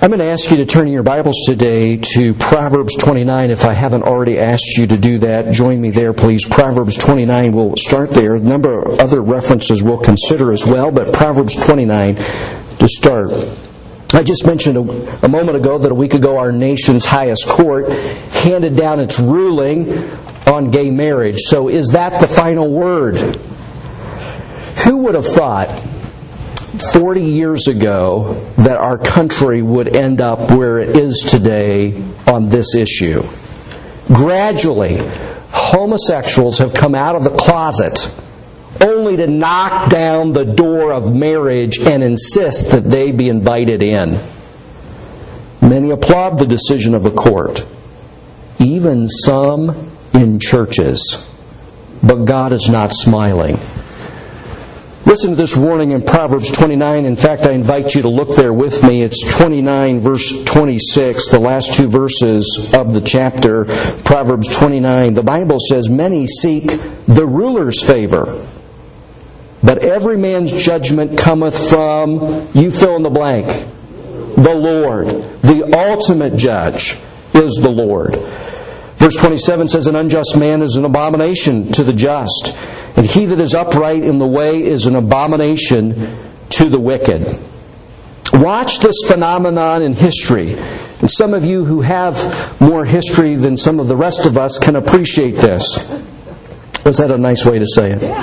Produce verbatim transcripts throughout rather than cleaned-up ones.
I'm going to ask you to turn in your Bibles today to Proverbs twenty-nine. If I haven't already asked you to do that, join me there, please. Proverbs twenty-nine, we'll start there. A number of other references we'll consider as well, but Proverbs twenty-nine to start. I just mentioned a, a moment ago that a week ago our nation's highest court handed down its ruling on gay marriage. So is that the final word? Who would have thought forty years ago that our country would end up where it is today on this issue? Gradually, homosexuals have come out of the closet only to knock down the door of marriage and insist that they be invited in. Many applaud the decision of the court, even some in churches. But God is not smiling. Listen to this warning in Proverbs twenty-nine. In fact, I invite you to look there with me. It's twenty-nine, verse twenty-six, the last two verses of the chapter, Proverbs twenty-nine. The Bible says, "Many seek the ruler's favor, but every man's judgment cometh from," you fill in the blank, "the Lord." The ultimate judge is the Lord. Verse twenty-seven says, "An unjust man is an abomination to the just, and he that is upright in the way is an abomination to the wicked." Watch this phenomenon in history. And some of you who have more history than some of the rest of us can appreciate this. Was that a nice way to say it?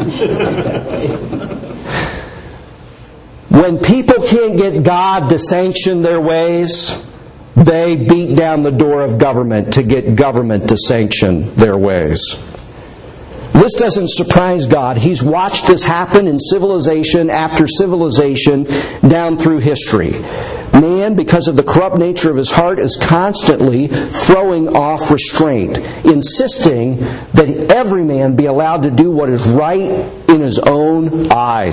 When people can't get God to sanction their ways, they beat down the door of government to get government to sanction their ways. This doesn't surprise God. He's watched this happen in civilization after civilization down through history. Man, because of the corrupt nature of his heart, is constantly throwing off restraint, insisting that every man be allowed to do what is right in his own eyes.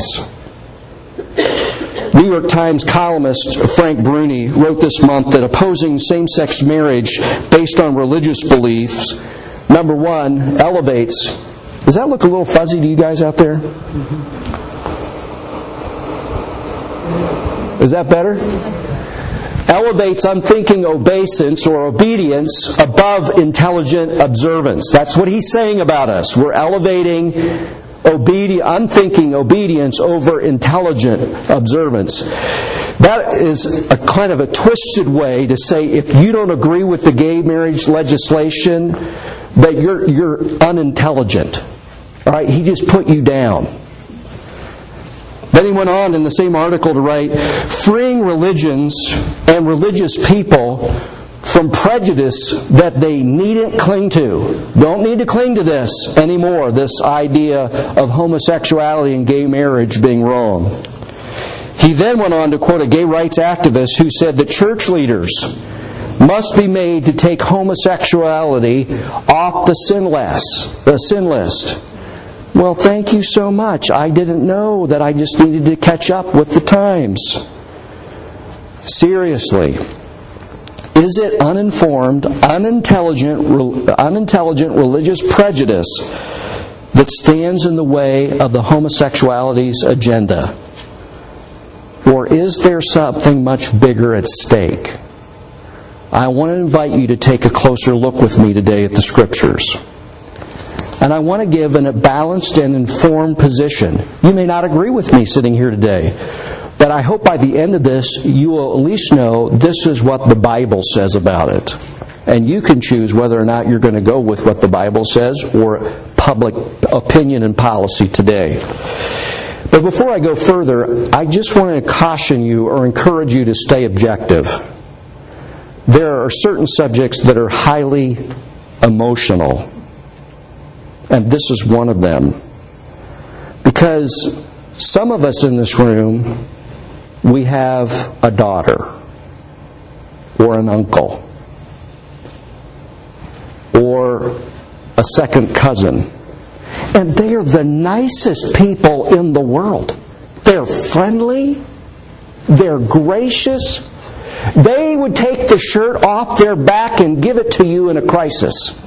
New York Times columnist Frank Bruni wrote this month that opposing same-sex marriage based on religious beliefs, number one, elevates... Does that look a little fuzzy to you guys out there? Is that better? Elevates unthinking obeisance or obedience above intelligent observance. That's what he's saying about us. We're elevating obedi- unthinking obedience over intelligent observance. That is a kind of a twisted way to say if you don't agree with the gay marriage legislation, that you're you're unintelligent. All right, he just put you down. Then he went on in the same article to write, "Freeing religions and religious people from prejudice that they needn't cling to." Don't need to cling to this anymore, this idea of homosexuality and gay marriage being wrong. He then went on to quote a gay rights activist who said that church leaders must be made to take homosexuality off the sin list. The sin list. Well, thank you so much. I didn't know that I just needed to catch up with the times. Seriously. Is it uninformed, unintelligent, unintelligent religious prejudice that stands in the way of the homosexuality's agenda? Or is there something much bigger at stake? I want to invite you to take a closer look with me today at the Scriptures. And I want to give an, a balanced and informed position. You may not agree with me sitting here today, but I hope by the end of this you will at least know this is what the Bible says about it. And you can choose whether or not you're going to go with what the Bible says or public opinion and policy today. But before I go further, I just want to caution you or encourage you to stay objective. There are certain subjects that are highly emotional. And this is one of them. Because some of us in this room, we have a daughter or an uncle or a second cousin. And they are the nicest people in the world. They're friendly. They're gracious. They would take the shirt off their back and give it to you in a crisis.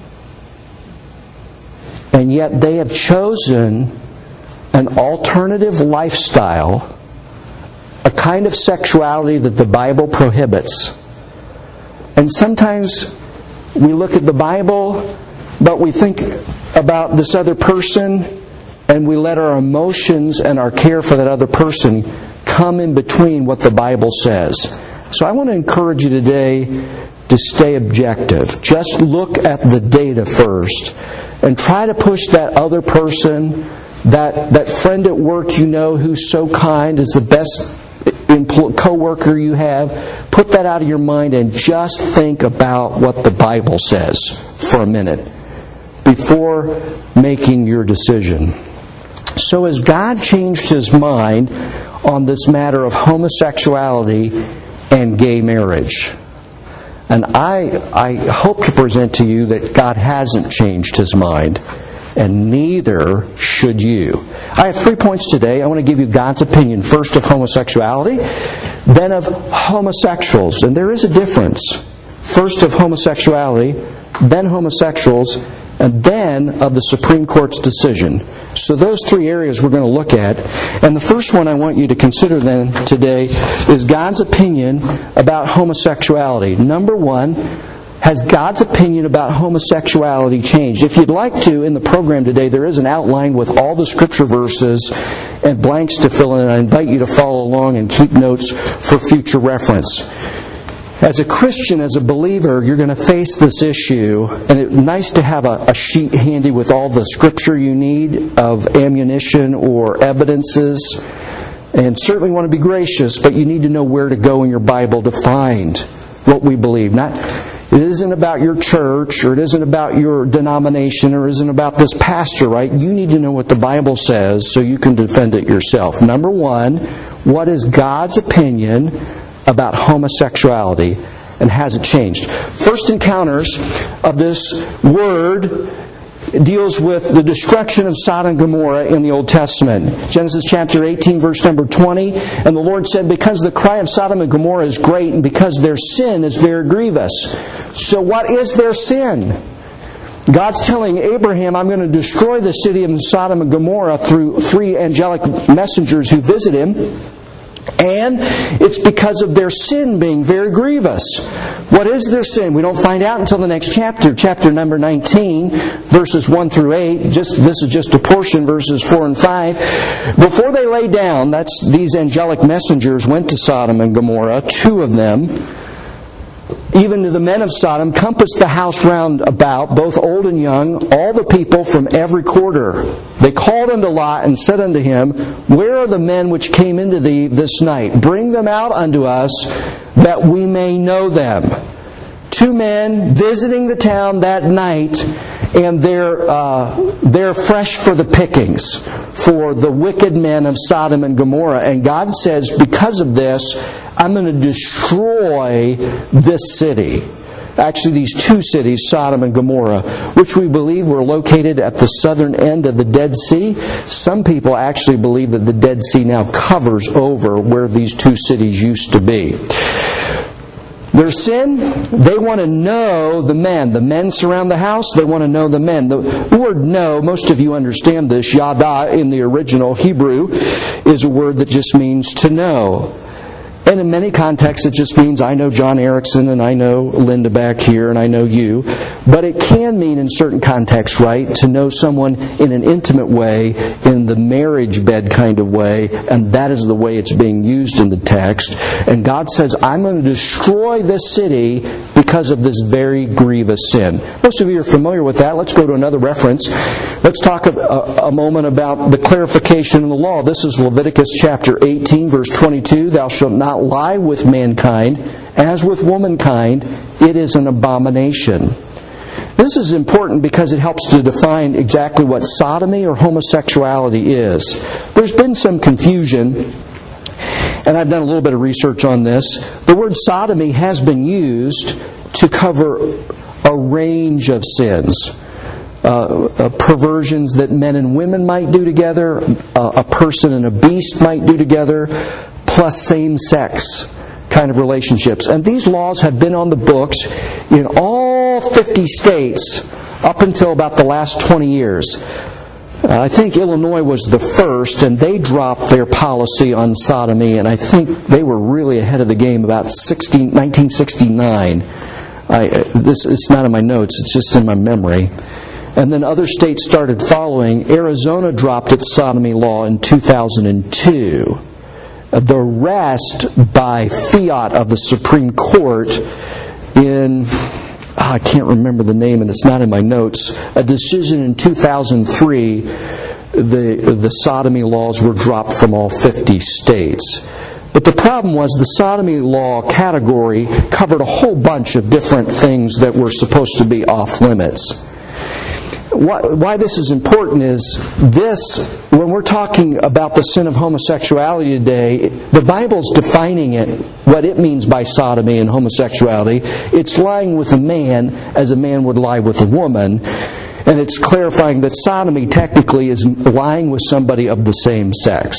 And yet they have chosen an alternative lifestyle a kind of sexuality that the Bible prohibits. And sometimes we look at the Bible, but we think about this other person, and we let our emotions and our care for that other person come in between what the Bible says. So I want to encourage you today to stay objective. Just look at the data first, and try to push that other person, that, that friend at work you know who's so kind, is the best co-worker you have. Put that out of your mind and just think about what the Bible says for a minute before making your decision. So has God changed His mind on this matter of homosexuality and gay marriage? And I, I hope to present to you that God hasn't changed His mind, and neither should you. I have three points today. I want to give you God's opinion, first of homosexuality, then of homosexuals. And there is a difference. First of homosexuality, then homosexuals, and then of the Supreme Court's decision. So those three areas we're going to look at. And the first one I want you to consider then today is God's opinion about homosexuality. Number one, has God's opinion about homosexuality changed? If you'd like to, in the program today, there is an outline with all the scripture verses and blanks to fill in, and I invite you to follow along and keep notes for future reference. As a Christian, as a believer, you're going to face this issue, and it's nice to have a, a sheet handy with all the scripture you need of ammunition or evidences, and certainly want to be gracious, but you need to know where to go in your Bible to find what we believe. Not, it isn't about your church, or it isn't about your denomination, or it isn't about this pastor, right? You need to know what the Bible says so you can defend it yourself. Number one, what is God's opinion about homosexuality, and has it changed? First encounters of this word deals with the destruction of Sodom and Gomorrah in the Old Testament. Genesis chapter eighteen, verse number twenty, and the Lord said, because the cry of Sodom and Gomorrah is great, and because their sin is very grievous. So what is their sin? God's telling Abraham, I'm going to destroy the city of Sodom and Gomorrah through three angelic messengers who visit him. And it's because of their sin being very grievous. What is their sin? We don't find out until the next chapter, chapter number nineteen, verses one through eight. Just this is just a portion, verses four and five. Before they lay down, that's these angelic messengers went to Sodom and Gomorrah, two of them. Even to the men of Sodom, compassed the house round about, both old and young, all the people from every quarter. They called unto Lot and said unto him, where are the men which came into thee this night? Bring them out unto us, that we may know them. Two men visiting the town that night, and they're, uh, they're fresh for the pickings, for the wicked men of Sodom and Gomorrah. And God says, because of this, I'm going to destroy this city. Actually, these two cities, Sodom and Gomorrah, which we believe were located at the southern end of the Dead Sea. Some people actually believe that the Dead Sea now covers over where these two cities used to be. Their sin, they want to know the men. The men surround the house, they want to know the men. The word know, most of you understand this, yada in the original Hebrew is a word that just means to know. And in many contexts it just means I know John Erickson and I know Linda back here and I know you. But it can mean in certain contexts, right, to know someone in an intimate way, in the marriage bed kind of way, and that is the way it's being used in the text. And God says, I'm going to destroy this city because of this very grievous sin. Most of you are familiar with that. Let's go to another reference. Let's talk a, a, a moment about the clarification in the law. This is Leviticus chapter eighteen, verse twenty-two. Thou shalt not lie with mankind, as with womankind, it is an abomination. This is important because it helps to define exactly what sodomy or homosexuality is. There's been some confusion, and I've done a little bit of research on this. The word sodomy has been used to cover a range of sins. Uh, uh, perversions that men and women might do together, uh, a person and a beast might do together, plus same-sex kind of relationships. And these laws have been on the books in all fifty states up until about the last twenty years. I think Illinois was the first, and they dropped their policy on sodomy, and I think they were really ahead of the game about nineteen sixty-nine. I, this it's not in my notes, it's just in my memory. And then other states started following. Arizona dropped its sodomy law in two thousand two. The rest by fiat of the Supreme Court in, oh, I can't remember the name and it's not in my notes, a decision in two thousand three, the, the sodomy laws were dropped from all fifty states. But the problem was the sodomy law category covered a whole bunch of different things that were supposed to be off limits. Why this is important is this, when we're talking about the sin of homosexuality today, the Bible's defining it, what it means by sodomy and homosexuality. It's lying with a man as a man would lie with a woman. And it's clarifying that sodomy technically is lying with somebody of the same sex.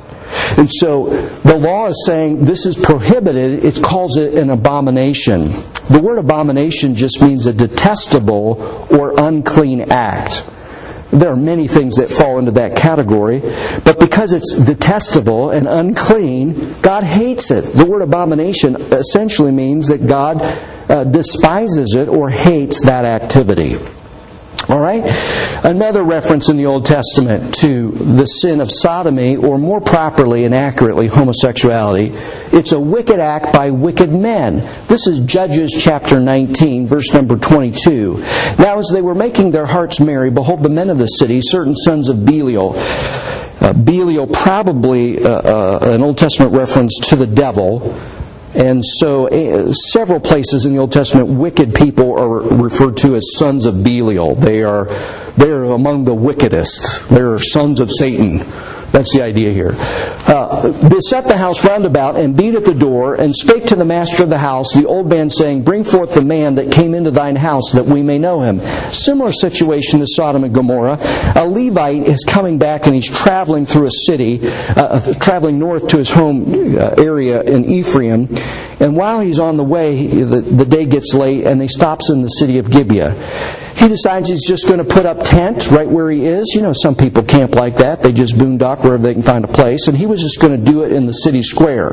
And so the law is saying this is prohibited. It calls it an abomination. The word abomination just means a detestable or unclean act. There are many things that fall into that category, but because it's detestable and unclean, God hates it. The word abomination essentially means that God uh, despises it or hates that activity. All right? Another reference in the Old Testament to the sin of sodomy, or more properly and accurately, homosexuality. It's a wicked act by wicked men. This is Judges chapter nineteen, verse number twenty-two. Now as they were making their hearts merry, behold, the men of the city, certain sons of Belial. Uh, Belial, probably uh, uh, an Old Testament reference to the devil. And so uh, several places in the Old Testament, wicked people are referred to as sons of Belial. They are they are among the wickedest. They're sons of Satan. That's the idea here. Uh, beset the house round about, and beat at the door, and spake to the master of the house, the old man, saying, Bring forth the man that came into thine house, that we may know him. Similar situation to Sodom and Gomorrah. A Levite is coming back, and he's traveling through a city, uh, traveling north to his home uh, area in Ephraim. And while he's on the way, the, the day gets late, and he stops in the city of Gibeah. He decides he's just going to put up tent right where he is. You know, some people camp like that. They just boondock wherever they can find a place. And he was just going to do it in the city square.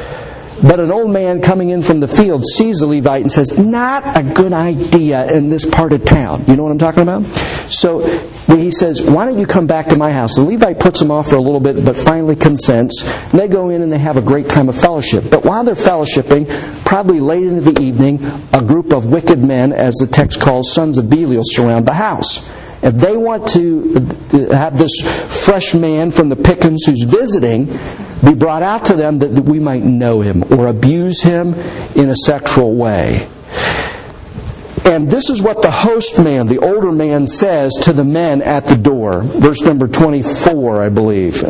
But an old man coming in from the field sees the Levite and says, not a good idea in this part of town. You know what I'm talking about? So he says, why don't you come back to my house? The Levite puts him off for a little bit, but finally consents. And they go in and they have a great time of fellowship. But while they're fellowshipping, probably late into the evening, a group of wicked men, as the text calls sons of Belial, surround the house. If they want to have this fresh man from the pickings who's visiting be brought out to them, that we might know him or abuse him in a sexual way. And this is what the host man, the older man, says to the men at the door. Verse number twenty-four, I believe.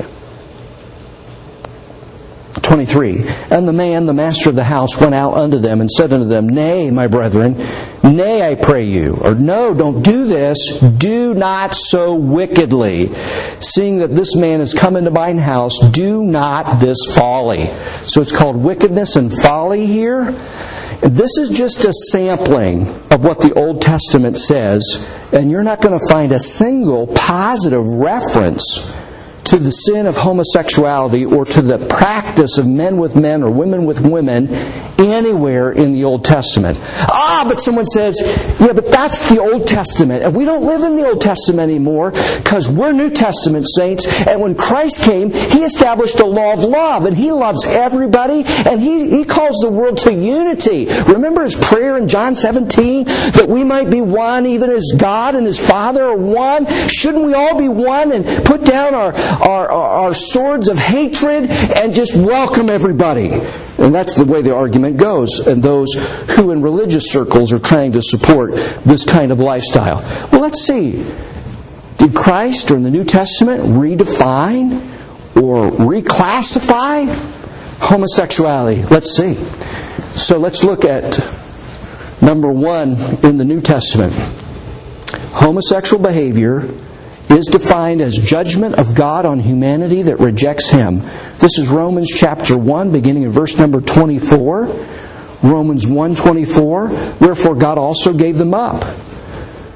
twenty-three. And the man, the master of the house, went out unto them and said unto them, Nay, my brethren, nay, I pray you, or no, don't do this, do not so wickedly. Seeing that this man has come into mine house, do not this folly. So it's called wickedness and folly here. This is just a sampling of what the Old Testament says, and you're not going to find a single positive reference to the sin of homosexuality or to the practice of men with men or women with women anywhere in the Old Testament. Ah, but someone says, yeah, but that's the Old Testament. And we don't live in the Old Testament anymore because we're New Testament saints. And when Christ came, He established a law of love. And He loves everybody. And He, he calls the world to unity. Remember His prayer in John seventeen? That we might be one even as God and His Father are one? Shouldn't we all be one and put down our, our, our swords of hatred and just welcome everybody? And that's the way the argument goes, and those who in religious circles are trying to support this kind of lifestyle. Well, let's see. Did Christ or in the New Testament redefine or reclassify homosexuality? Let's see. So let's look at number one in the New Testament. Homosexual behavior is defined as judgment of God on humanity that rejects Him. This is Romans chapter one, beginning in verse number twenty-four. Romans one twenty-four. Wherefore God also gave them up.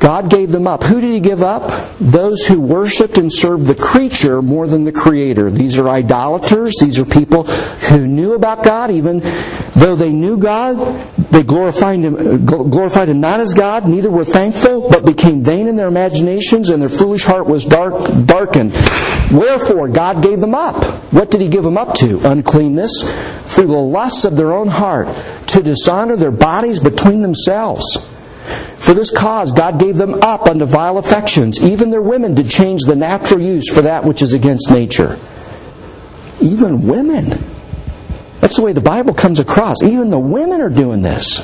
God gave them up. Who did He give up? Those who worshipped and served the creature more than the Creator. These are idolaters. These are people who knew about God, even though they knew God. They glorified Him, glorified Him not as God, neither were thankful, but became vain in their imaginations, and their foolish heart was dark, darkened. Wherefore God gave them up. What did He give them up to? Uncleanness, through the lusts of their own heart, to dishonor their bodies between themselves. For this cause God gave them up unto vile affections. Even their women did change the natural use for that which is against nature. Even women. That's the way the Bible comes across. Even the women are doing this.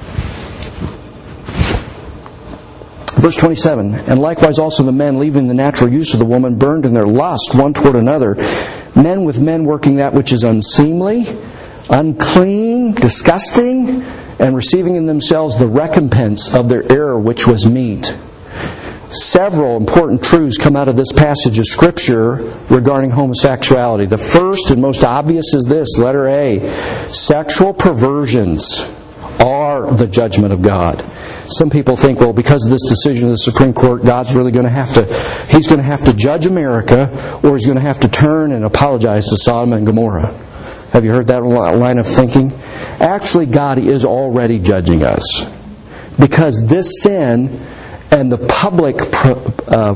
Verse twenty-seven, and likewise also the men, leaving the natural use of the woman, burned in their lust one toward another, men with men working that which is unseemly, unclean, disgusting, and receiving in themselves the recompense of their error which was meet. Several important truths come out of this passage of Scripture regarding homosexuality. The first and most obvious is this, letter A. Sexual perversions are the judgment of God. Some people think, well, because of this decision of the Supreme Court, God's really going to have to, He's going to have to judge America, or He's going to have to turn and apologize to Sodom and Gomorrah. Have you heard that line of thinking? Actually, God is already judging us. Because this sin and the public, uh,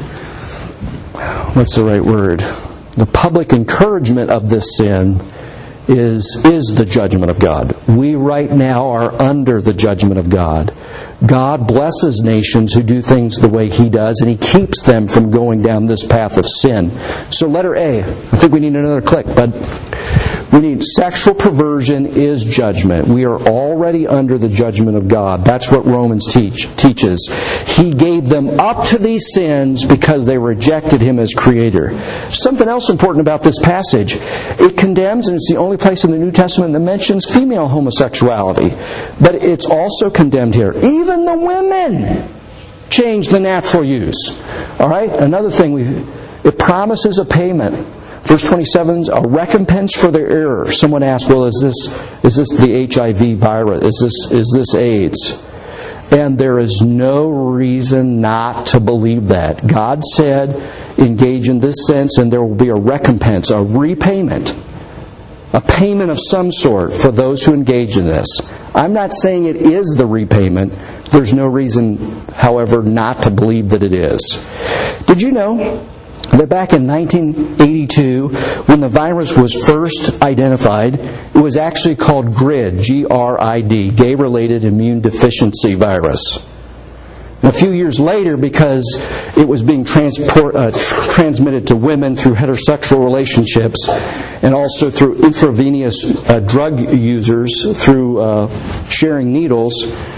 what's the right word? The public encouragement of this sin is, is the judgment of God. We right now are under the judgment of God. God blesses nations who do things the way He does, and He keeps them from going down this path of sin. So letter A. I think we need another click, but we need sexual perversion is judgment. We are already under the judgment of God. That's what Romans teach teaches. He gave them up to these sins because they rejected Him as Creator. Something else important about this passage. It condemns, and it's the only place in the New Testament that mentions female homosexuality. But it's also condemned here. Even the women change the natural use. All right? Another thing, we it promises a payment. Verse twenty-seven is a recompense for their error. Someone asked, well, is this is this the H I V virus? Is this is this AIDS? And there is no reason not to believe that. God said, engage in this sense, and there will be a recompense, a repayment, a payment of some sort for those who engage in this. I'm not saying it is the repayment. There's no reason, however, not to believe that it is. Did you know that back in nineteen eighty-two, when the virus was first identified, it was actually called GRID, G R I D, Gay-Related Immune Deficiency Virus. And a few years later, because it was being transport, uh, tr- transmitted to women through heterosexual relationships, and also through intravenous uh, drug users through uh, sharing needles,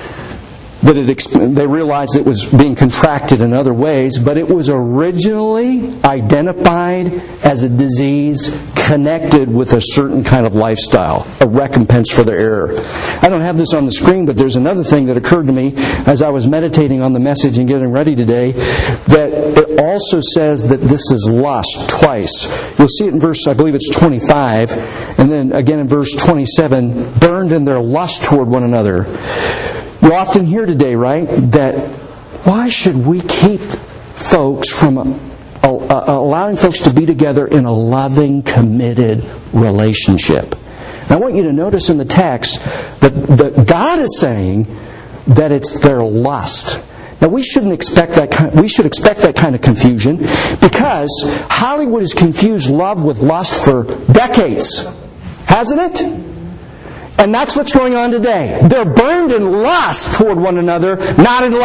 that it exp- they realized it was being contracted in other ways, but it was originally identified as a disease connected with a certain kind of lifestyle, a recompense for their error. I don't have this on the screen, but there's another thing that occurred to me as I was meditating on the message and getting ready today, that it also says that this is lust twice. You'll see it in verse, I believe it's twenty-five, and then again in verse twenty-seven, burned in their lust toward one another. You often hear today, right, that why should we keep folks from uh, uh, allowing folks to be together in a loving, committed relationship? And I want you to notice in the text that, that God is saying that it's their lust. Now we shouldn't expect that kind, we should expect that kind of confusion, because Hollywood has confused love with lust for decades, hasn't it? And that's what's going on today. They're burned in lust toward one another, not in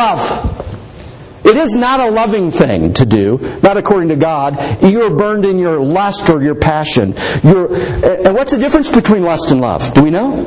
love. It is not a loving thing to do, not according to God. You're burned in your lust or your passion. You're, and what's the difference between lust and love? Do we know?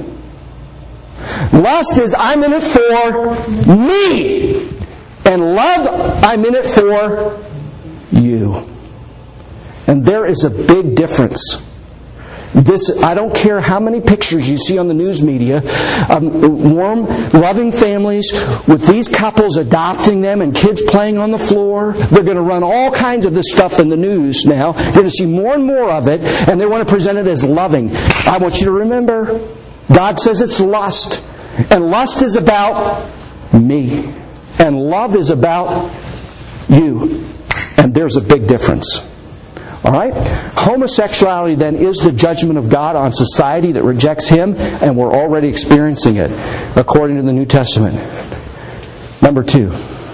Lust is, I'm in it for me. And love, I'm in it for you. And there is a big difference. This, I don't care how many pictures you see on the news media, um, warm, loving families with these couples adopting them and kids playing on the floor. They're going to run all kinds of this stuff in the news now. You're going to see more and more of it, and they want to present it as loving. I want you to remember, God says it's lust. And lust is about me. And love is about you. And there's a big difference. All right? Homosexuality then is the judgment of God on society that rejects Him, and we're already experiencing it according to the New Testament. Number two,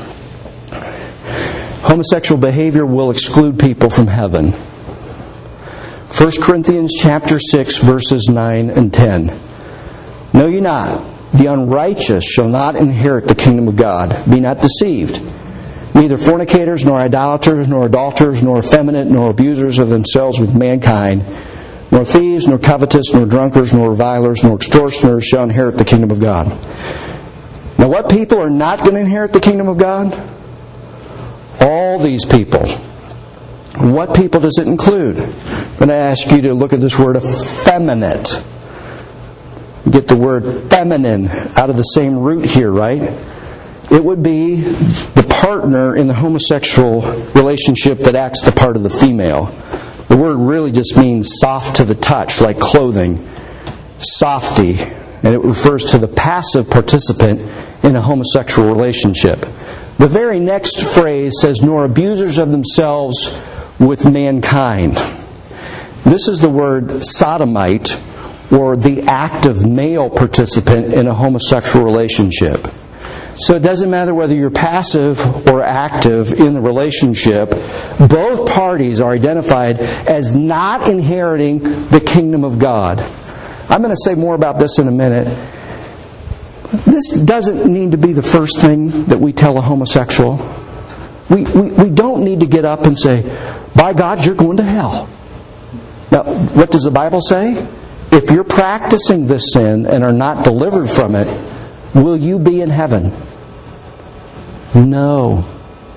homosexual behavior will exclude people from heaven. First Corinthians chapter six, verses nine and ten. Know ye not, the unrighteous shall not inherit the kingdom of God. Be not deceived. Neither fornicators, nor idolaters, nor adulterers, nor effeminate, nor abusers of themselves with mankind, nor thieves, nor covetous, nor drunkards, nor revilers, nor extortioners shall inherit the kingdom of God. Now, what people are not going to inherit the kingdom of God? All these people. What people does it include? I'm going to ask you to look at this word effeminate. Get the word feminine out of the same root here, right? It would be the partner in the homosexual relationship that acts the part of the female. The word really just means soft to the touch, like clothing. Softy. And it refers to the passive participant in a homosexual relationship. The very next phrase says, nor abusers of themselves with mankind. This is the word sodomite, or the active male participant in a homosexual relationship. So it doesn't matter whether you're passive or active in the relationship, both parties are identified as not inheriting the kingdom of God. I'm going to say more about this in a minute. This doesn't need to be the first thing that we tell a homosexual. We, we, we don't need to get up and say, by God, you're going to hell. Now, what does the Bible say? If you're practicing this sin and are not delivered from it, will you be in heaven? No.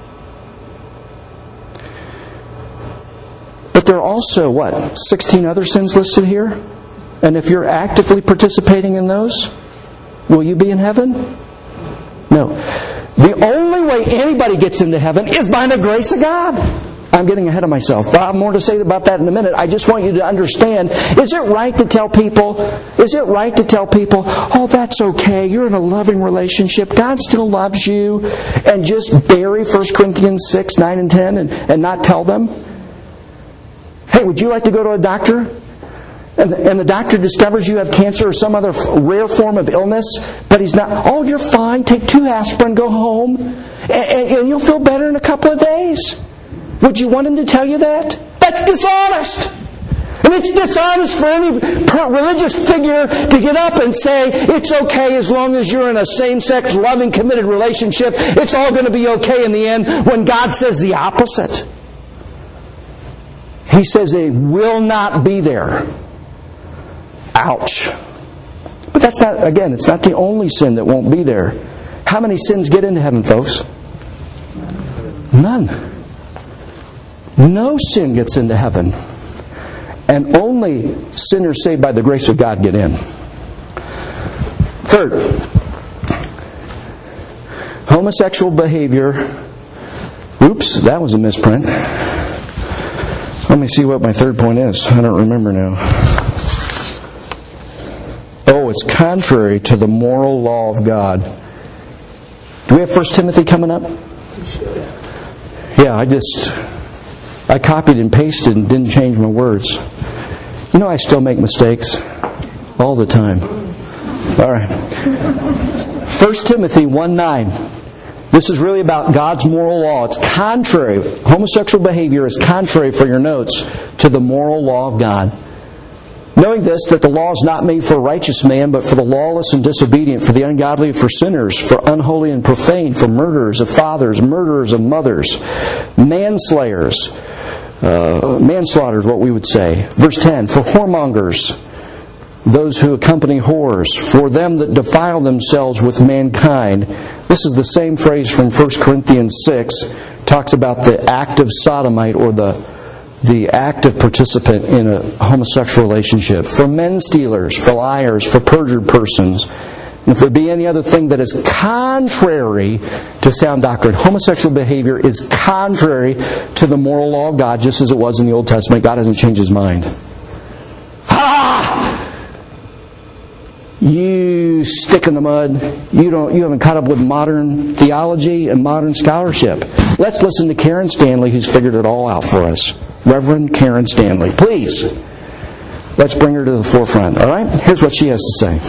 But there are also, what, sixteen other sins listed here? And if you're actively participating in those, will you be in heaven? No. The only way anybody gets into heaven is by the grace of God. I'm getting ahead of myself. But I have more to say about that in a minute. I just want you to understand, is it right to tell people, is it right to tell people, oh, that's okay, you're in a loving relationship, God still loves you, and just bury First Corinthians six, nine, and ten and, and not tell them? Hey, would you like to go to a doctor? And the, and the doctor discovers you have cancer or some other rare form of illness, but he's not, oh, you're fine, take two aspirin, go home, and, and, and you'll feel better in a couple of days. Would you want him to tell you that? That's dishonest. And it's dishonest for any religious figure to get up and say, it's okay as long as you're in a same-sex, loving, committed relationship. It's all going to be okay in the end, when God says the opposite. He says they will not be there. Ouch. But that's not, again, it's not the only sin that won't be there. How many sins get into heaven, folks? None. No sin gets into heaven. And only sinners saved by the grace of God get in. Third, homosexual behavior. Oops, that was a misprint. Let me see what my third point is. I don't remember now. Oh, it's contrary to the moral law of God. Do we have First Timothy coming up? Yeah, I just... I copied and pasted and didn't change my words. You know I still make mistakes. All the time. All right. First Timothy one nine. This is really about God's moral law. It's contrary. Homosexual behavior is contrary, for your notes, to the moral law of God. Knowing this, that the law is not made for a righteous man, but for the lawless and disobedient, for the ungodly, for sinners, for unholy and profane, for murderers of fathers, murderers of mothers, manslayers, uh, manslaughter is what we would say. Verse ten, for whoremongers, those who accompany whores, for them that defile themselves with mankind. This is the same phrase from First Corinthians six, talks about the active sodomite, or the the active participant in a homosexual relationship. For men stealers, for liars, for perjured persons. And if there be any other thing that is contrary to sound doctrine, homosexual behavior is contrary to the moral law of God, just as it was in the Old Testament. God hasn't changed His mind. Ha! You you stick in the mud. You don't. You haven't caught up with modern theology and modern scholarship. Let's listen to Karen Stanley, who's figured it all out for us. Reverend Karen Stanley. Please, let's bring her to the forefront. All right? Here's what she has to say.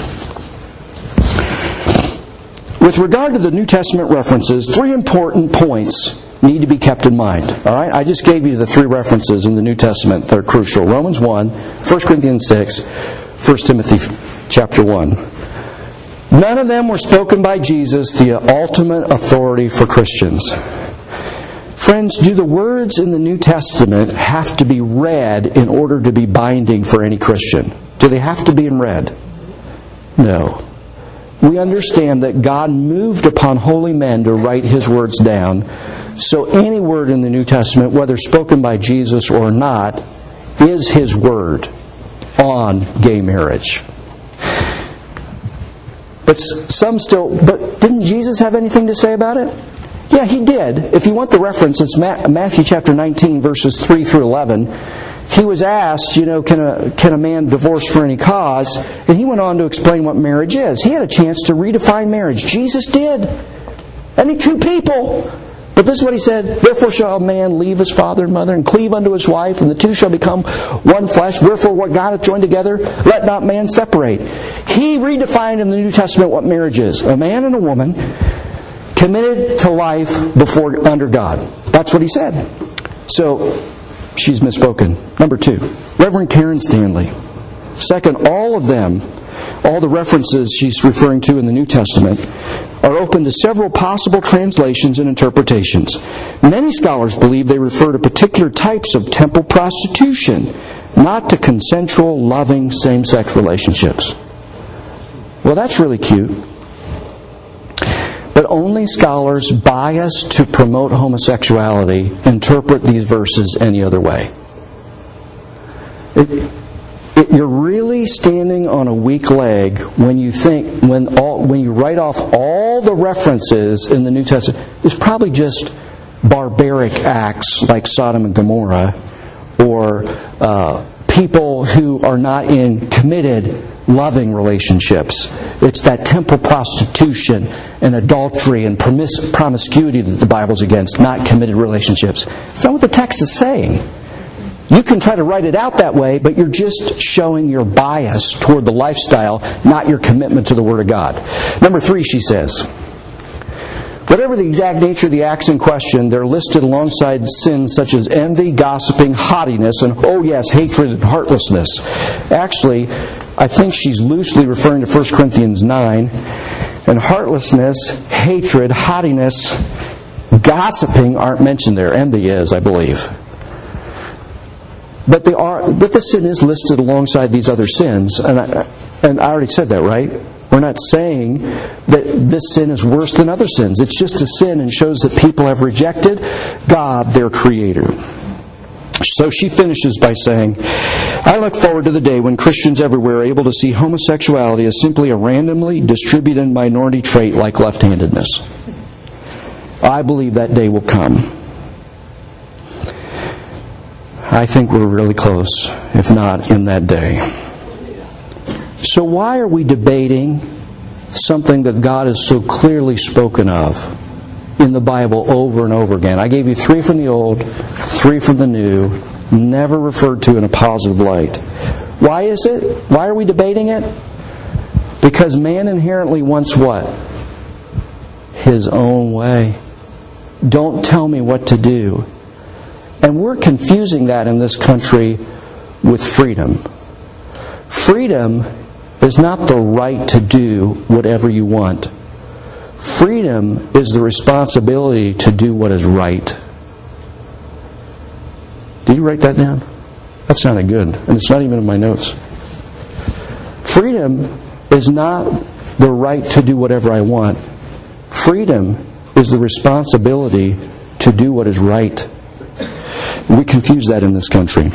With regard to the New Testament references, three important points need to be kept in mind. All right? I just gave you the three references in the New Testament that are crucial. Romans one, First Corinthians six, First Timothy chapter one. None of them were spoken by Jesus, the ultimate authority for Christians. Friends, do the words in the New Testament have to be read in order to be binding for any Christian? Do they have to be in red? No. We understand that God moved upon holy men to write His words down. So any word in the New Testament, whether spoken by Jesus or not, is His word on gay marriage. But some still, but didn't Jesus have anything to say about it? Yeah, He did. If you want the reference, it's Matthew chapter nineteen, verses three through eleven. He was asked, you know, can a, can a man divorce for any cause? And He went on to explain what marriage is. He had a chance to redefine marriage. Jesus did. Only two people. But this is what He said, therefore shall a man leave his father and mother and cleave unto his wife, and the two shall become one flesh. Wherefore what God hath joined together, let not man separate. He redefined in the New Testament what marriage is. A man and a woman committed to life before under God. That's what He said. So, she's misspoken. Number two, Reverend Karen Stanley. Second, all of them, all the references she's referring to in the New Testament, are open to several possible translations and interpretations. Many scholars believe they refer to particular types of temple prostitution, not to consensual, loving, same-sex relationships. Well, that's really cute. But only scholars biased to promote homosexuality interpret these verses any other way. It, it, you're really standing on a weak leg when you think, when all, when you write off all the references in the New Testament, it's probably just barbaric acts like Sodom and Gomorrah, or uh, people who are not in committed, loving relationships. It's that temple prostitution and adultery and promis- promiscuity that the Bible's against, not committed relationships. That's not what the text is saying. You can try to write it out that way, but you're just showing your bias toward the lifestyle, not your commitment to the Word of God. Number three, she says, whatever the exact nature of the acts in question, they're listed alongside sins such as envy, gossiping, haughtiness, and, oh yes, hatred and heartlessness. Actually, I think she's loosely referring to First Corinthians nine. And heartlessness, hatred, haughtiness, gossiping aren't mentioned there. Envy is, I believe. But they are. But the sin is listed alongside these other sins. And I, and I already said that, right? We're not saying that this sin is worse than other sins. It's just a sin and shows that people have rejected God, their Creator. So she finishes by saying, I look forward to the day when Christians everywhere are able to see homosexuality as simply a randomly distributed minority trait like left-handedness. I believe that day will come. I think we're really close, if not in that day. So why are we debating something that God has so clearly spoken of in the Bible over and over again? I gave you three from the Old, three from the New, never referred to in a positive light. Why is it? Why are we debating it? Because man inherently wants what? His own way. Don't tell me what to do. And we're confusing that in this country with freedom. Freedom is not the right to do whatever you want. Freedom is the responsibility to do what is right. Did you write that down? That sounded good. And it's not even in my notes. Freedom is not the right to do whatever I want. Freedom is the responsibility to do what is right. We confuse that in this country.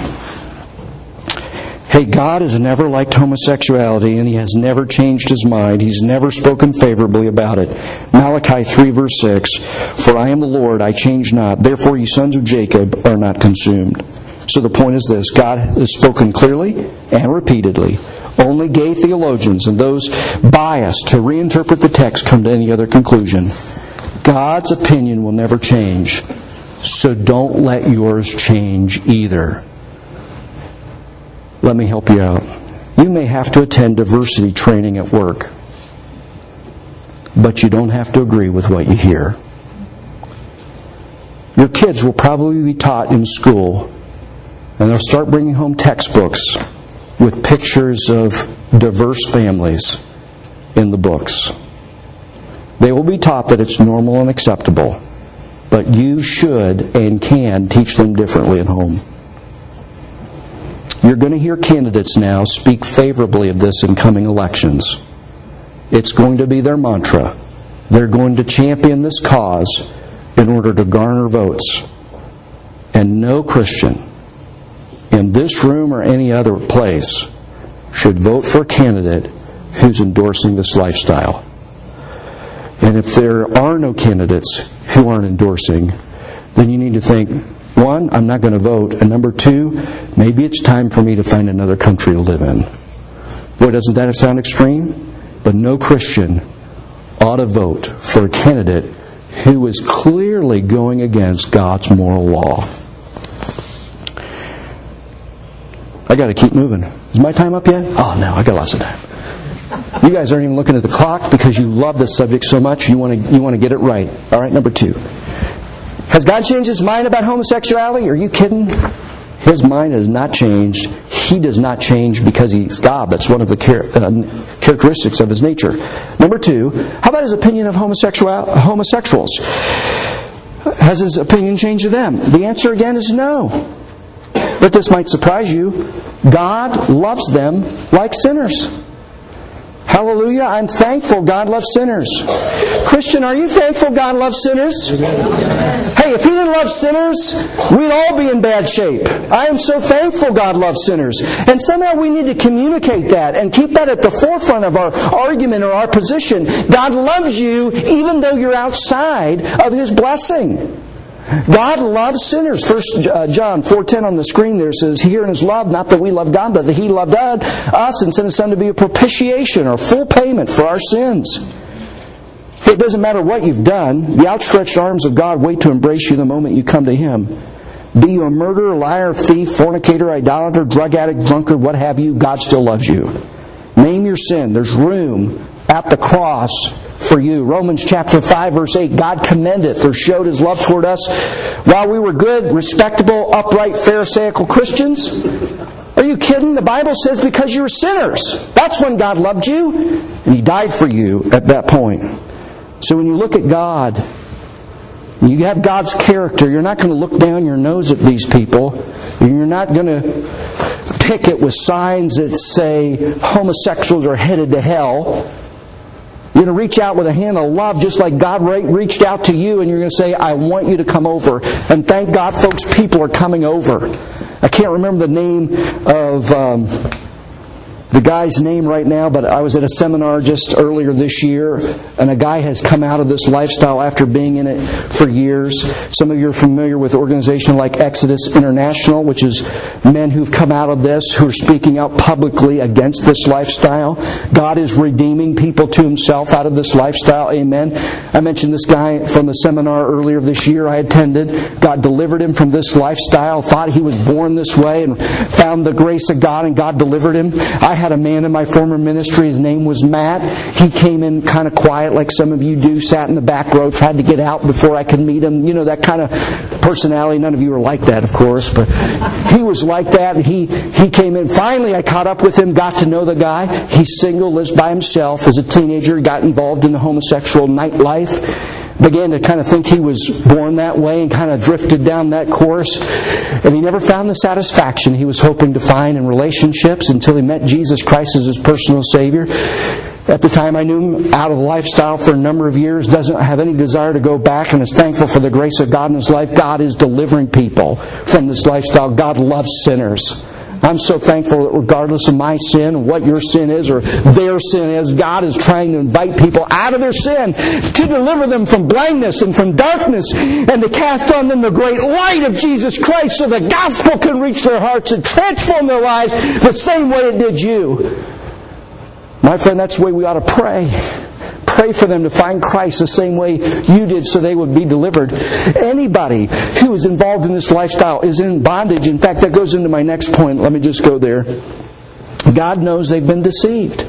Hey, God has never liked homosexuality, and He has never changed His mind. He's never spoken favorably about it. Malachi three verse six, For I am the Lord, I change not. Therefore ye sons of Jacob are not consumed. So the point is this, God has spoken clearly and repeatedly Only gay theologians and those biased to reinterpret the text come to any other conclusion. God's opinion will never change, so don't let yours change either. Let me help you out. You may have to attend diversity training at work, but you don't have to agree with what you hear. Your kids will probably be taught in school, and they'll start bringing home textbooks with pictures of diverse families in the books. They will be taught that it's normal and acceptable, but you should and can teach them differently at home. You're going to hear candidates now speak favorably of this in coming elections. It's going to be their mantra. They're going to champion this cause in order to garner votes. And no Christian in this room or any other place should vote for a candidate who's endorsing this lifestyle. And if there are no candidates who aren't endorsing, then you need to think, one, I'm not going to vote, and number two, maybe it's time for me to find another country to live in. Boy, doesn't that sound extreme? But no Christian ought to vote for a candidate who is clearly going against God's moral law. I got to keep moving. Is my time up yet? Oh, no, I got lots of time. You guys aren't even looking at the clock because you love this subject so much. You want to you want to get it right. All right, number two. Has God changed His mind about homosexuality? Are you kidding? His mind has not changed. He does not change because He's God. That's one of the char- uh, characteristics of His nature. Number two, how about His opinion of homosexual homosexuals? Has His opinion changed to them? The answer again is no. But this might surprise you. God loves them like sinners. Hallelujah. I'm thankful God loves sinners. Christian, are you thankful God loves sinners? Hey, if He didn't love sinners, we'd all be in bad shape. I am so thankful God loves sinners. And somehow we need to communicate that and keep that at the forefront of our argument or our position. God loves you even though you're outside of His blessing. God loves sinners. First John four ten on the screen there says, "Herein is love, not that we love God, but that He loved us and sent His Son to be a propitiation or full payment for our sins." It doesn't matter what you've done. The outstretched arms of God wait to embrace you the moment you come to Him. Be you a murderer, liar, thief, fornicator, idolater, drug addict, drunkard, what have you, God still loves you. Name your sin. There's room at the cross for you. Romans chapter five verse eight, God commendeth or showed His love toward us while we were good, respectable, upright, pharisaical Christians. Are you kidding? The Bible says because you were sinners. That's when God loved you, and He died for you at that point. So when you look at God, you have God's character, you're not going to look down your nose at these people. You're not going to pick it with signs that say homosexuals are headed to hell. You're going to reach out with a hand of love just like God reached out to you, and you're going to say, I want you to come over. And thank God, folks, people are coming over. I can't remember the name of um, the guy's name right now, but I was at a seminar just earlier this year, and a guy has come out of this lifestyle after being in it for years. Some of you are familiar with organizations like Exodus International, which is men who've come out of this, who are speaking out publicly against this lifestyle. God is redeeming people to Himself out of this lifestyle. Amen. I mentioned this guy from the seminar earlier this year I attended. God delivered him from this lifestyle, thought he was born this way, and found the grace of God, and God delivered him. I had a man in my former ministry, his name was Matt. He came in kind of quiet like some of you do, sat in the back row, tried to get out before I could meet him. You know, that kind of personality. None of you are like that, of course, but he was like that. He, he came in. Finally, I caught up with him, got to know the guy. He's single, lives by himself. As a teenager, got involved in the homosexual nightlife. Began to kind of think he was born that way and kind of drifted down that course. And he never found the satisfaction he was hoping to find in relationships until he met Jesus Christ as his personal Savior. At the time I knew him out of the lifestyle for a number of years, doesn't have any desire to go back, and is thankful for the grace of God in his life. God is delivering people from this lifestyle. God loves sinners. I'm so thankful that regardless of my sin, what your sin is, or their sin is, God is trying to invite people out of their sin to deliver them from blindness and from darkness, and to cast on them the great light of Jesus Christ so the gospel can reach their hearts and transform their lives the same way it did you. My friend, that's the way we ought to pray. Pray for them to find Christ the same way you did so they would be delivered. Anybody who is involved in this lifestyle is in bondage. In fact, that goes into my next point. Let me just go there. God knows they've been deceived.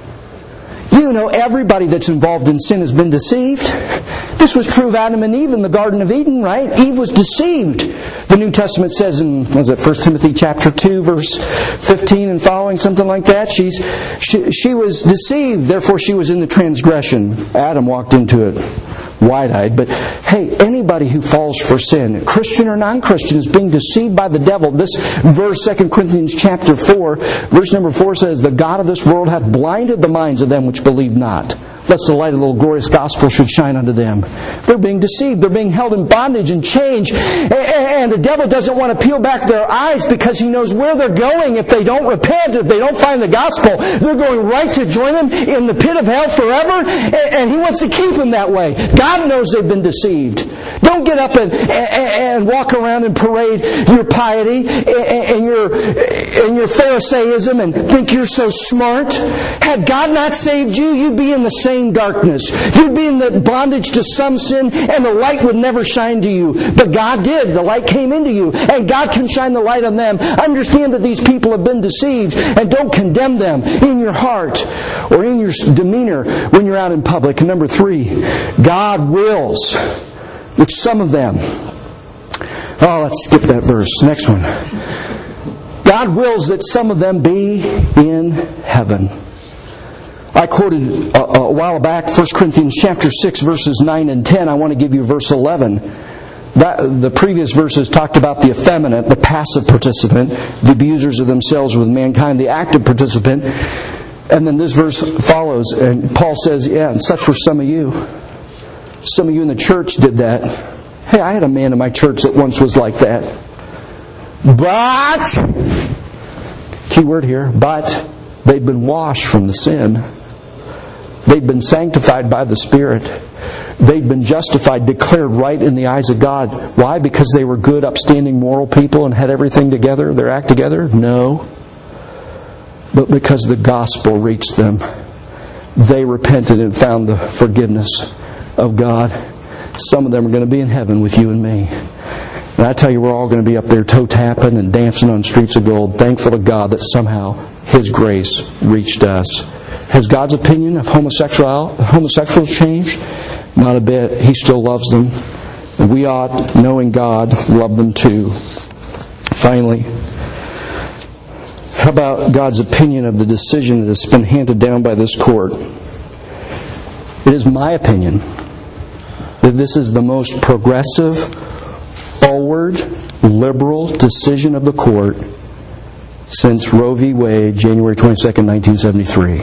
You know, everybody that's involved in sin has been deceived. This was true of Adam and Eve in the Garden of Eden, right? Eve was deceived. The New Testament says in, was it First Timothy chapter two, verse fifteen and following, something like that? She's she, she was deceived, therefore she was in the transgression. Adam walked into it wide-eyed. But hey, anybody who falls for sin, Christian or non-Christian, is being deceived by the devil. This verse, Second Corinthians chapter four, verse number four says, "The God of this world hath blinded the minds of them which believe not, lest the light of the glorious gospel should shine unto them." They're being deceived. They're being held in bondage and chains. And the devil doesn't want to peel back their eyes because he knows where they're going if they don't repent, if they don't find the gospel. They're going right to join him in the pit of hell forever. And he wants to keep them that way. God knows they've been deceived. Don't get up and, and walk around and parade your piety and your, and your Pharisaism and think you're so smart. Had God not saved you, you'd be in the same darkness. You'd be in the bondage to some sin and the light would never shine to you. But God did. The light came into you and God can shine the light on them. Understand that these people have been deceived and don't condemn them in your heart or in your demeanor when you're out in public. And number three, God wills, which some of them, oh, let's skip that verse. Next one. God wills that some of them be in heaven. I quoted a, a while back First Corinthians chapter six, verses nine and ten. I want to give you verse eleven. That, the previous verses talked about the effeminate, the passive participant, the abusers of themselves with mankind, the active participant. And then this verse follows, and Paul says, yeah, and such were some of you. Some of you in the church did that. Hey, I had a man in my church that once was like that. But, key word here, but they'd been washed from the sin. They'd been sanctified by the Spirit. They'd been justified, declared right in the eyes of God. Why? Because they were good, upstanding, moral people and had everything together, their act together? No. But because the gospel reached them, they repented and found the forgiveness of God. Some of them are going to be in heaven with you and me. And I tell you, we're all going to be up there toe-tapping and dancing on streets of gold, thankful to God that somehow His grace reached us. Has God's opinion of homosexual, homosexuals changed? Not a bit. He still loves them. And we ought, knowing God, love them too. Finally, how about God's opinion of the decision that has been handed down by this court? It is my opinion that this is the most progressive, forward, liberal decision of the court since Roe v. Wade, January twenty-second, nineteen seventy-three.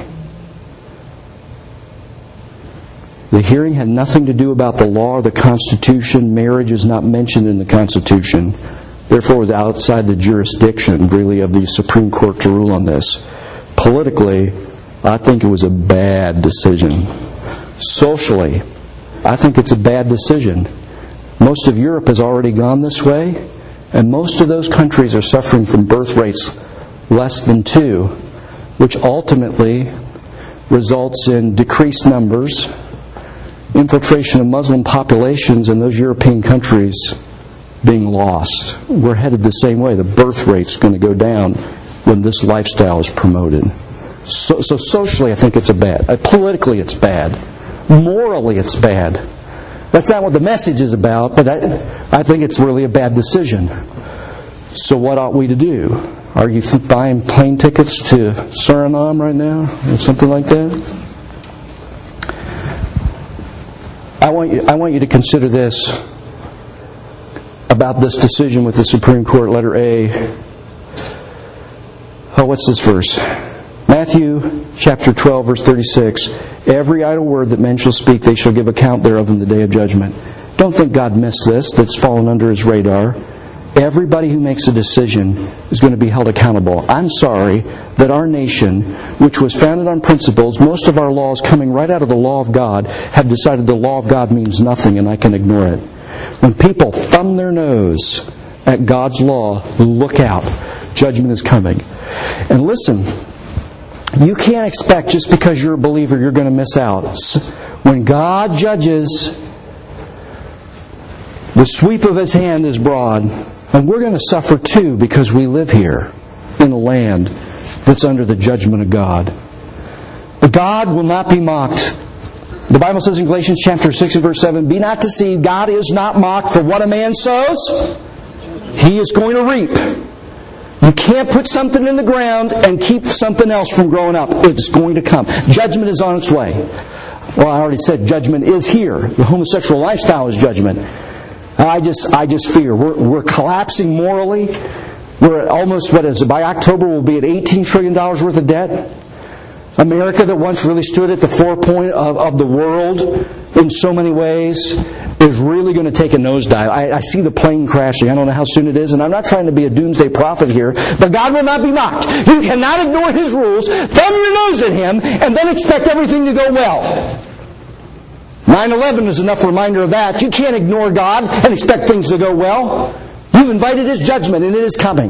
The hearing had nothing to do about the law or the Constitution. Marriage is not mentioned in the Constitution. Therefore, it was outside the jurisdiction, really, of the Supreme Court to rule on this. Politically, I think it was a bad decision. Socially, I think it's a bad decision. Most of Europe has already gone this way, and most of those countries are suffering from birth rates less than two, which ultimately results in decreased numbers, infiltration of Muslim populations in those European countries being lost. We're headed the same way. The birth rate's going to go down when this lifestyle is promoted. So, so socially, I think it's a bad. Uh, politically, it's bad. Morally, it's bad. That's not what the message is about, but I, I think it's really a bad decision. So what ought we to do? Are you buying plane tickets to Suriname right now? Or something like that? I want you, I want you to consider this about this decision with the Supreme Court, letter A. Oh, what's this verse? Matthew chapter twelve, verse thirty-six. Every idle word that men shall speak, they shall give account thereof in the day of judgment. Don't think God missed this. That's fallen under His radar. Everybody who makes a decision is going to be held accountable. I'm sorry that our nation, which was founded on principles, most of our laws coming right out of the law of God, have decided the law of God means nothing and I can ignore it. When people thumb their nose at God's law, look out. Judgment is coming. And listen, You can't expect just because you're a believer you're going to miss out. When God judges, the sweep of His hand is broad. And we're going to suffer too because we live here in a land that's under the judgment of God. But God will not be mocked. The Bible says in Galatians chapter six and verse seven, "Be not deceived, God is not mocked, for what a man sows, he is going to reap." You can't put something in the ground and keep something else from growing up. It's going to come. Judgment is on its way. Well, I already said judgment is here. The homosexual lifestyle is judgment. I just I just fear. We're, we're collapsing morally. We're at almost, what is it, by October we'll be at eighteen trillion dollars worth of debt. America, that once really stood at the forepoint of, of the world in so many ways, is really going to take a nosedive. I, I see the plane crashing. I don't know how soon it is, and I'm not trying to be a doomsday prophet here, but God will not be mocked. You cannot ignore His rules, thumb your nose at Him, and then expect everything to go well. nine eleven is enough reminder of that. You can't ignore God and expect things to go well. You've invited His judgment, and it is coming.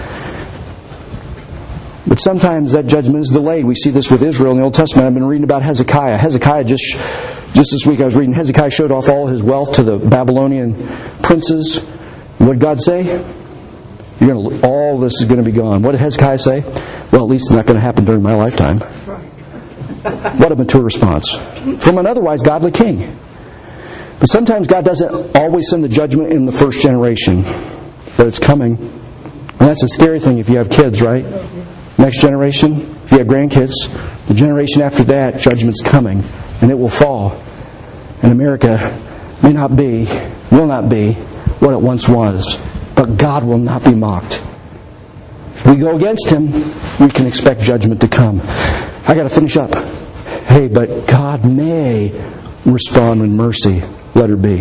But sometimes that judgment is delayed. We see this with Israel in the Old Testament. I've been reading about Hezekiah. Hezekiah, just, just this week I was reading, Hezekiah showed off all his wealth to the Babylonian princes. What did God say? You're going to, all this is going to be gone. What did Hezekiah say? Well, at least it's not going to happen during my lifetime. What a mature response from an otherwise godly king. But sometimes God doesn't always send the judgment in the first generation, but it's coming. And that's a scary thing if you have kids, right? Next generation, if you have grandkids, the generation after that, judgment's coming, and it will fall. And America may not be, will not be, what it once was. But God will not be mocked. If we go against Him, we can expect judgment to come. I got to finish up. Hey, but God may respond in mercy. Let her be.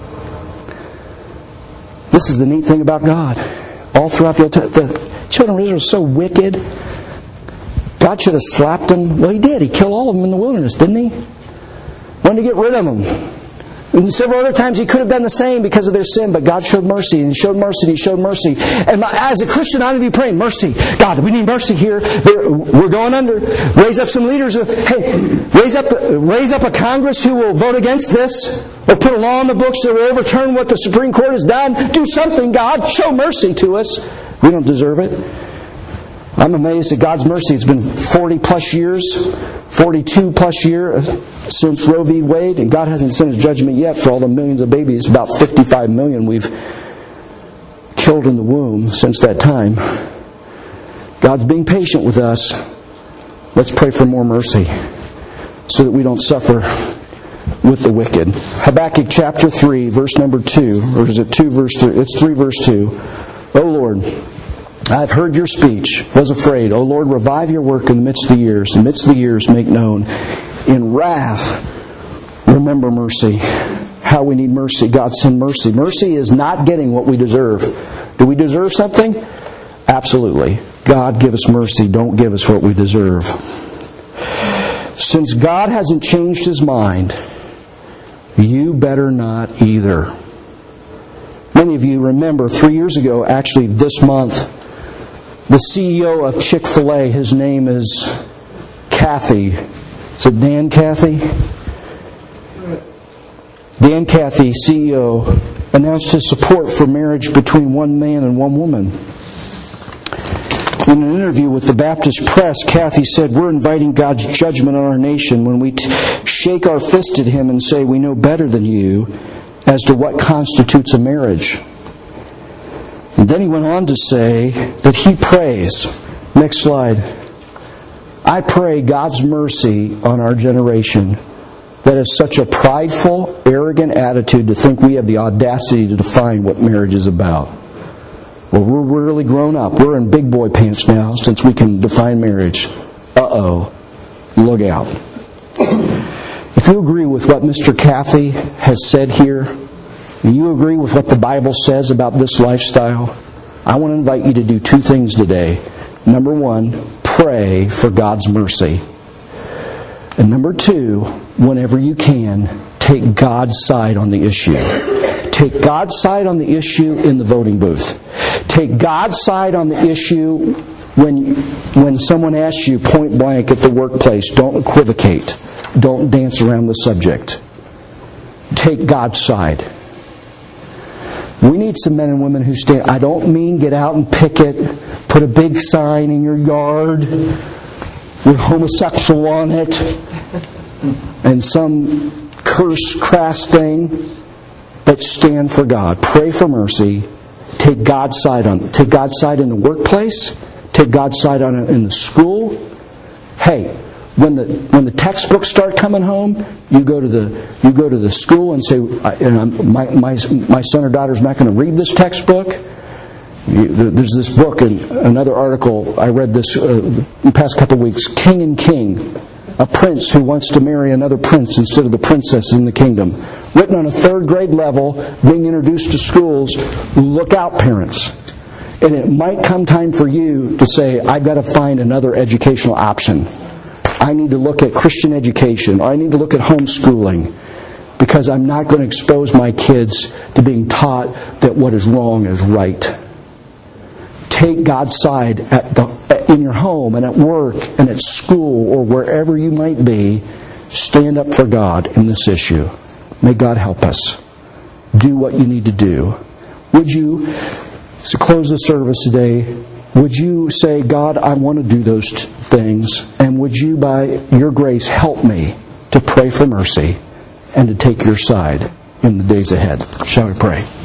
This is the neat thing about God. All throughout the Old Testament, the children of Israel are so wicked. God should have slapped them. Well, He did. He killed all of them in the wilderness, didn't He? Wanted to get rid of them. And several other times He could have done the same because of their sin, but God showed mercy, and He showed mercy, and He showed mercy. And as a Christian, I need to be praying, mercy. God, we need mercy here. We're going under. Raise up some leaders. Hey, raise up, raise up a Congress who will vote against this, or put a law in the books that will overturn what the Supreme Court has done. Do something, God. Show mercy to us. We don't deserve it. I'm amazed at God's mercy. It's been forty plus years, forty-two plus years since Roe v. Wade, and God hasn't sent His judgment yet for all the millions of babies, about fifty-five million we've killed in the womb since that time. God's being patient with us. Let's pray for more mercy so that we don't suffer with the wicked. Habakkuk chapter three, verse number two, or is it two verse three? It's three verse two. O Lord, I have heard your speech, was afraid. O Lord, revive your work in the midst of the years. In the midst of the years, make known. In wrath, remember mercy. How we need mercy. God send mercy. Mercy is not getting what we deserve. Do we deserve something? Absolutely. God, give us mercy. Don't give us what we deserve. Since God hasn't changed His mind, you better not either. Many of you remember three years ago, actually this month, the C E O of Chick-fil-A, his name is Cathy. Is it Dan Cathy? Dan Cathy, C E O, announced his support for marriage between one man and one woman. In an interview with the Baptist Press, Cathy said, "We're inviting God's judgment on our nation when we t- shake our fist at Him and say we know better than you as to what constitutes a marriage." And then he went on to say that he prays. Next slide. I pray God's mercy on our generation that has such a prideful, arrogant attitude to think we have the audacity to define what marriage is about. Well, we're really grown up. We're in big boy pants now since we can define marriage. Uh-oh. Look out. If you agree with what Mister Cathy has said here, and you agree with what the Bible says about this lifestyle, I want to invite you to do two things today. Number one, pray for God's mercy. And number two, whenever you can, take God's side on the issue. Take God's side on the issue in the voting booth. Take God's side on the issue When, when someone asks you point blank at the workplace, don't equivocate. Don't dance around the subject. Take God's side. We need some men and women who stand. I don't mean get out and picket, put a big sign in your yard with homosexual on it and some curse, crass thing, but stand for God. Pray for mercy. Take God's side on. Take God's side in the workplace. Take God's side on in the school. Hey, when the when the textbooks start coming home, you go to the you go to the school and say, and my my my son or daughter's not going to read this textbook. There's this book and another article I read this uh, the past couple of weeks. King and King, a prince who wants to marry another prince instead of the princess in the kingdom. Written on a third grade level, being introduced to schools. Look out, parents. And it might come time for you to say, I've got to find another educational option. I need to look at Christian education. Or I need to look at homeschooling. Because I'm not going to expose my kids to being taught that what is wrong is right. Take God's side at the, in your home and at work and at school or wherever you might be. Stand up for God in this issue. May God help us. Do what you need to do. Would you... To close the service today, would you say, God, I want to do those t- things, and would you, by your grace, help me to pray for mercy and to take your side in the days ahead? Shall we pray?